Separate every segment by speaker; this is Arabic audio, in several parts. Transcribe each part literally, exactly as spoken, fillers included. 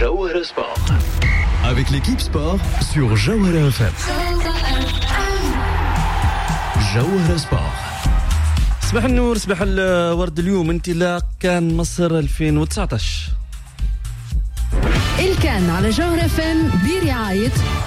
Speaker 1: Jawahara Sport. Avec l'équipe sport sur Jawahara F M. Jawahara Sport.
Speaker 2: صباح النور، صباح الورد. اليوم انطلاق كان مصر ألفين وتسعطاش.
Speaker 3: الكان على جوهرة فم برعاية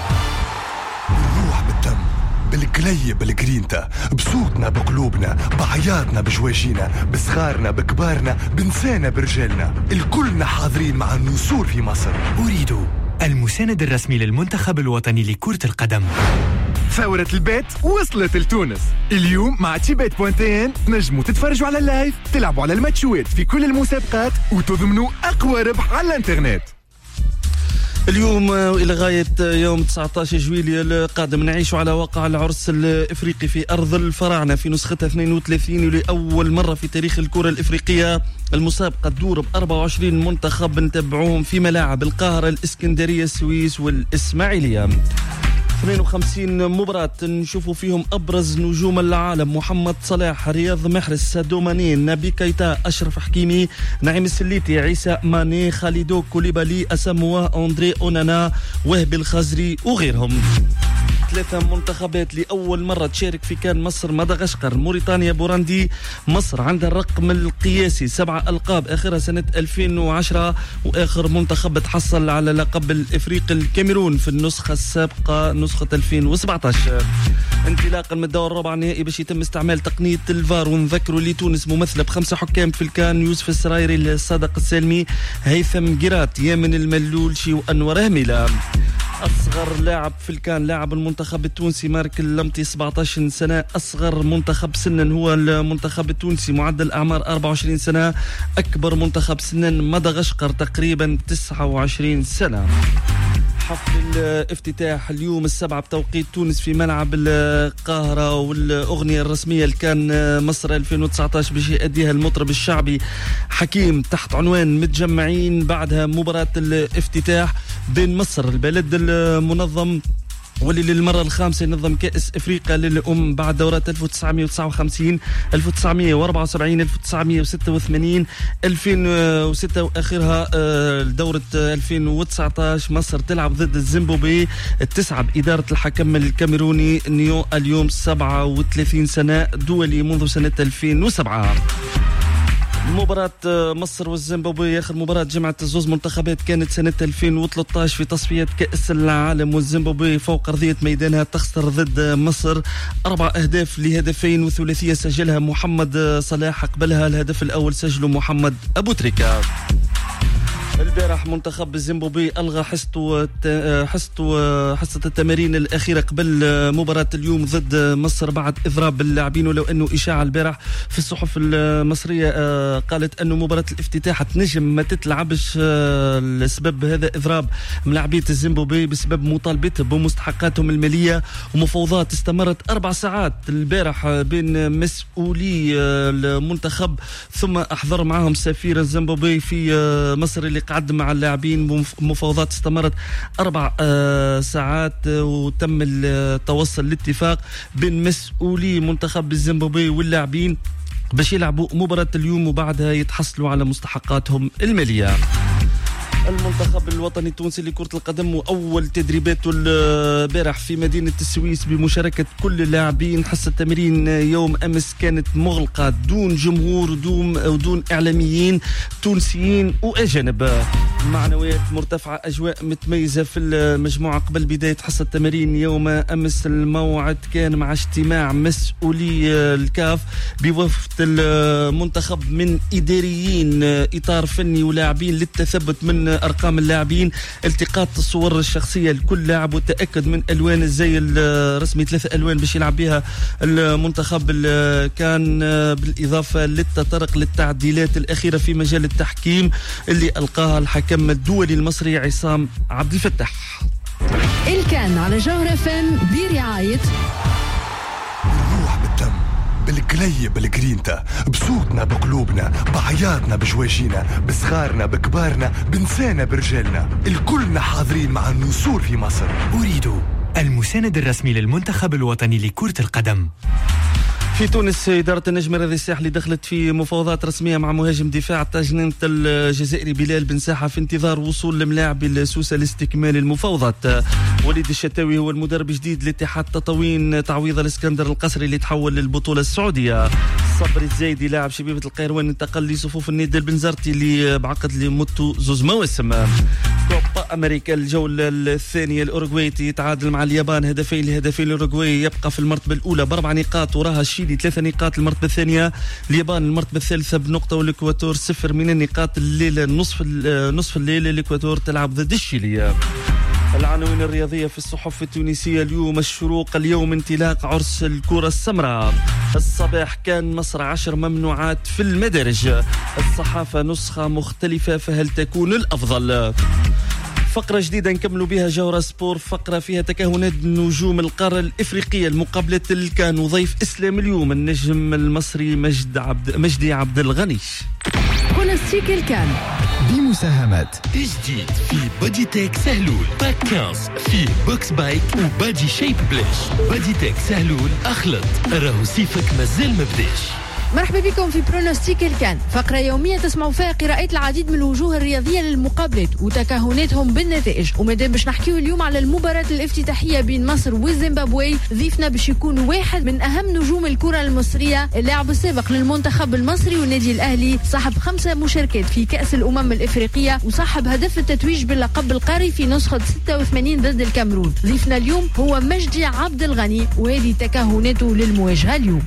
Speaker 4: بالروح بالدم بالقلي بالجرينتا، بصوتنا بقلوبنا، بعياطنا بجواجينا، بصغارنا بكبارنا، بنسانا برجالنا، الكلنا حاضرين مع النسور في مصر.
Speaker 5: أريد المساند الرسمي للمنتخب الوطني لكرة القدم.
Speaker 6: ثورة البيت وصلت لتونس اليوم مع تيبيت بوينتين. تنجموا تتفرجوا على اللايف، تلعبوا على الماتشوات في كل المسابقات وتضمنوا أقوى ربح على الانترنت.
Speaker 2: اليوم إلى غاية يوم تسعطاش جويلية القادم نعيش على واقع العرس الإفريقي في أرض الفراعنة في نسختها اثنين وثلاثين، ولأول مرة في تاريخ الكرة الإفريقية المسابقة تدور ب أربعة وعشرين منتخب نتبعوهم في ملاعب القاهرة، الإسكندرية، السويس والإسماعيلية. اثنين وخمسين مباراة نشوفوا فيهم أبرز نجوم العالم: محمد صلاح، رياض محرز، سادو ماني، نبي كيتا، أشرف حكيمي، نعيم السليتي، عيسى ماني، خالدو كوليبالي، أساموا، أندري أونانا، وهب الخزري وغيرهم. ثلاثة منتخبات لأول مرة تشارك في كان مصر، مدغشقر، موريتانيا، بوراندي. مصر عندها الرقم القياسي سبعة ألقاب آخرها سنة ألفين وعشرة، وآخر منتخب تحصل على لقب الإفريقي الكاميرون في النسخة السابقة نسخة ألفين وسبعطاش. انطلاقا من الدور الرابع النهائي باش يتم استعمال تقنية الفار، ونذكروا لي تونس ممثلة بخمسة حكام في الكان: يوسف السرايري، الصادق السالمي، هيثم قرات، يامن الملولشي، وأنور هميلة. أصغر لاعب في الكان لاعب المنتخب التونسي مارك اللمطي، سبعطاش سنة. أصغر منتخب سنا هو المنتخب التونسي، معدل أعمار أربعة وعشرين سنة. أكبر منتخب سنا مدغشقر، تقريبا تسعة وعشرين سنة. حفل الافتتاح اليوم السبعة بتوقيت تونس في ملعب القاهرة، والأغنية الرسمية اللي كان مصر ألفين وتسعطاش باش يأديها المطرب الشعبي حكيم تحت عنوان متجمعين. بعدها مباراة الافتتاح بين مصر البلد المنظم واللي للمرة الخامسة ينظم كأس إفريقيا للأم بعد دورات ألف وتسعمائة وتسعة وخمسين، ألف وتسعمائة وأربعة وسبعين، ألف وتسعمائة وستة وثمانين، ألفين وستة، وآخرها دورة ألفين وتسعطاش. مصر تلعب ضد الزيمبابوي التسعة بإدارة الحكم الكاميروني نيو اليوم، سبعة وثلاثين سنة، دولي منذ سنة ألفين وسبعة. مباراة مصر والزيمبابوي آخر مباراة جمعت الزوز منتخبات كانت سنة ألفين وثلاثطاش في تصفية كأس العالم، والزيمبابوي فوق أرضية ميدانها تخسر ضد مصر أربع أهداف لهدفين، وثلاثية سجلها محمد صلاح، قبلها الهدف الأول سجله محمد أبو تريكة. البارح منتخب الزيمبابوي ألغى حصته حصته حصة التمارين الأخيرة قبل مباراة اليوم ضد مصر بعد إضراب اللاعبين، ولو أنه إشاعة البارح في الصحف المصرية قالت أنه مباراة الافتتاح تنجم ما تتلعبش لسبب هذا إضراب ملاعبية الزيمبابوي بسبب مطالبتهم بمستحقاتهم المالية، ومفاوضات استمرت أربع ساعات البارح بين مسؤولي المنتخب، ثم أحضر معهم سفير الزيمبابوي في مصر اللي قعد مع اللاعبين. مفاوضات استمرت أربع آه ساعات، وتم التوصل لاتفاق بين مسؤولي منتخب الزيمبابوي واللاعبين باش يلعبوا مباراة اليوم وبعدها يتحصلوا على مستحقاتهم المالية. المنتخب الوطني التونسي لكرة القدم وأول تدريباته البارح في مدينة السويس بمشاركة كل اللاعبين. حصة التمرين يوم أمس كانت مغلقة دون جمهور ودون, ودون إعلاميين تونسيين وأجانب. معنويات مرتفعة، أجواء متميزة في المجموعة. قبل بداية حصة التمرين يوم أمس الموعد كان مع اجتماع مسؤولي الكاف بوفد المنتخب من إداريين إطار فني ولاعبين للتثبت من أرقام اللاعبين، التقاط الصور الشخصية لكل لاعب، والتأكد من ألوان الزي الرسمي، ثلاثة ألوان باش يلعب بها المنتخب. كان بالإضافة للتطرق للتعديلات الأخيرة في مجال التحكيم اللي ألقاها الحكم الدولي المصري عصام عبد الفتاح.
Speaker 3: الكان على جوهرة فم برعاية
Speaker 4: بالروح بالدم بالقلي بالجرينتا، بصوتنا بقلوبنا، بعياطنا بجواجينا، بصغارنا بكبارنا، بنسانا برجالنا، الكلنا حاضرين مع النسور في مصر.
Speaker 5: أريد المساند الرسمي للمنتخب الوطني لكرة القدم.
Speaker 2: في تونس إدارة النجم الرياضي الساحلي دخلت في مفاوضات رسمية مع مهاجم دفاع الطاجنة الجزائري بلال بن ساحة في انتظار وصول الملاعب السوسة لاستكمال المفاوضات. وليد الشتاوي هو المدرب الجديد لاتحاد تطاوين تعويض الاسكندر القصري اللي تحول للبطولة السعودية. صبري الزايدي لاعب شبيبة القيروان انتقل لصفوف النادي البنزرتي اللي بعقد لمدته زوز مواسم. كوبا أمريكا الجولة الثانية الأوروغواي تعادل مع اليابان هدفين لهدفين. الأوروغواي يبقى في المرتبة الأولى بأربع نقاط وراها الشيلي ثلاثة نقاط. المرتبة الثانية اليابان المرتبة الثالثة بنقطة والإكواتور صفر من النقاط. الليلة نصف نصف الليل الإكواتور تلعب ضد الشيلي. العناوين الرياضية في الصحف التونسية اليوم. الشروق اليوم انطلاق عرس الكرة السمراء. الصباح كان مصر عشر ممنوعات في المدارج. الصحافة نسخة مختلفة فهل تكون الأفضل؟ فقرة جديدة نكملوا بها جورة سبور، فقرة فيها تكهنات نجوم القارة الإفريقية المقابلة الكان وضيف إسلام اليوم النجم المصري مجد عبد مجدي عبد الغني.
Speaker 3: برونوستيك الكان
Speaker 1: بمساهمة
Speaker 7: تجديد في بادي تيك سهلول باك خمسة فيه بوكس بايك وبادي شيب بلاش. بادي تيك سهلول أخلط راهو سيفك مازال مبداش.
Speaker 3: مرحبا بكم في برونوستيك الكان، فقرة يومية تسمعوا فيها قراءة العديد من الوجوه الرياضية للمقابلات وتكهناتهم بالنتائج. ومادام باش نحكيو اليوم على المباراة الافتتاحية بين مصر والزيمبابوي، ضيفنا باش يكون واحد من أهم نجوم الكرة المصرية، اللاعب السابق للمنتخب المصري والنادي الأهلي، صاحب خمسة مشاركات في كأس الأمم الإفريقية وصاحب هدف التتويج باللقب القاري في نسخة ستة وثمانين ضد الكاميرون. ضيفنا اليوم هو مجدي عبد الغني وهذه تكهناته للمواجهة اليوم.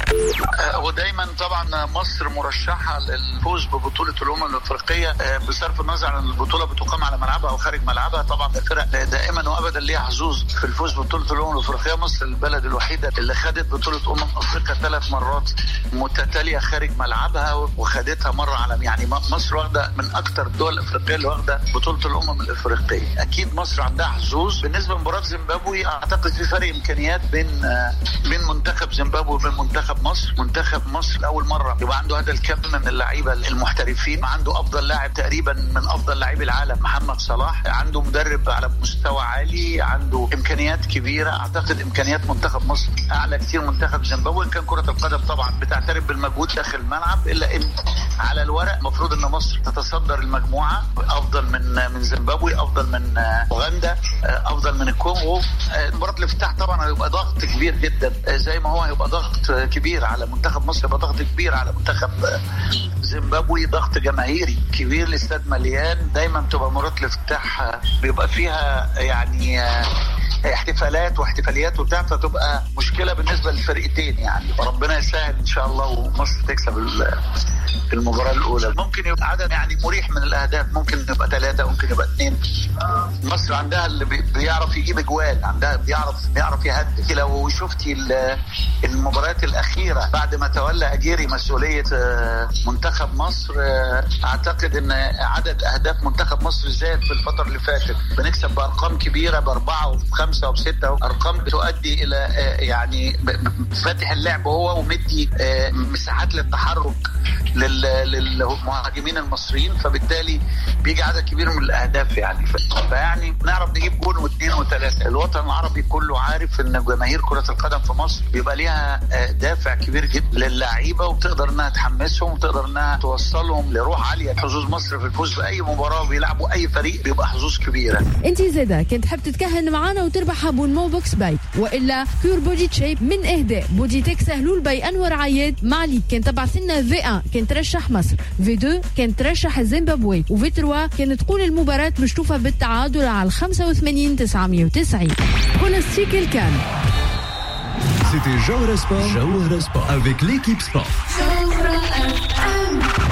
Speaker 8: ودايما طبعا مصر مرشحة للفوز ببطولة الأمم الأفريقية بصرف النظر عن البطولة بتقام على ملعبها أو خارج ملعبها. طبعا الفرق دائما وأبدا ليها حظوظ في الفوز ببطولة الأمم الأفريقية. مصر البلد الوحيدة اللي خدت بطولة أمم أفريقيا ثلاث مرات متتالية خارج ملعبها وخدتها مرة على يعني مصر واخدة من أكثر الدول الأفريقية اللي واخدة بطولة الأمم الأفريقية. أكيد مصر عندها حظوظ. بالنسبة لمباراة زيمبابوي أعتقد في فرق إمكانيات بين بين منتخب زيمبابوي وبين منتخب مصر. منتخب مصر أول مرة يبقى عنده هذا الكم من اللعيبة المحترفين، عنده أفضل لاعب تقريبا من أفضل لاعبي العالم محمد صلاح، عنده مدرب على مستوى عالي، عنده إمكانيات كبيرة. أعتقد إمكانيات منتخب مصر أعلى كثير منتخب زيمبابوي. إن كان كرة القدم طبعا بتعترف بالمجهود داخل الملعب، إلا إن على الورق مفروض إن مصر تتصدر المجموعة أفضل من من زيمبابوي، أفضل من أوغندا، أفضل من الكونغو. مباراة الافتتاح طبعا هيبقى ضغط كبير جدا، زي ما هو هيبقى ضغط كبير على منتخب مصر، يبقى ضغط كبير على منتخب زيمبابوي، ضغط جماهيري كبير، الاستاد مليان. دايما بتبقى مباراة الافتتاح بيبقى فيها يعني احتفالات واحتفاليات وبتاع، فتبقى مشكلة بالنسبة للفريقين يعني. ربنا يسهل ان شاء الله ومصر تكسب المباراة الأولى. ممكن يبقى عدد يعني مريح من الأهداف، ممكن يبقى ثلاثة، ممكن يبقى اثنين. مصر عندها اللي بيعرف يجيب جوال، عندها بيعرف بيعرف يهدف. لو شفتي المباريات الأخيرة بعد ما تولى أجيري مسؤولية منتخب مصر، أعتقد أن عدد أهداف منتخب مصر زاد في الفترة اللي فاتت. بنكسب بأرقام كبيرة، بأربعة وبخمسة وبستة، أرقام بتؤدي إلى يعني فاتح اللعب هو ومدي مساحات للتحرك للمهاجمين المصريين، فبالتالي بيجي عدد كبير من الأهداف يعني. فيعني نعرف نجيب جول واثنين وثلاثة. الوطن العربي كله عارف ان جماهير كرة القدم في مصر بيبقى ليها دافع كبير جدا للاعيبة، وبتقدر انها تحمسهم وتقدر انها توصلهم لروح عالية. حظوظ مصر في الفوز بأي مباراة وبيلعبوا أي فريق بيبقى حظوظ كبيرة.
Speaker 3: انت زيدا كنت حاب تتكهن معانا وتربح ابونمو بوكس بايك وإلا كور بودي شيب من إهداء بودي تيك سهلول باي أنور عياد معليك. كنت تبعث لنا في واحد كنت ترشح مصر، في اثنين كنت ترشح الزيمبابوي، وفي ثلاثة كانت تقول المباراة مشطوفة بالتعادل على خمسة وثمانين تسعمية وتسعين. برونوستيك الكان.
Speaker 1: C'était Jawara Sport, Jawara Sport avec l'équipe sport.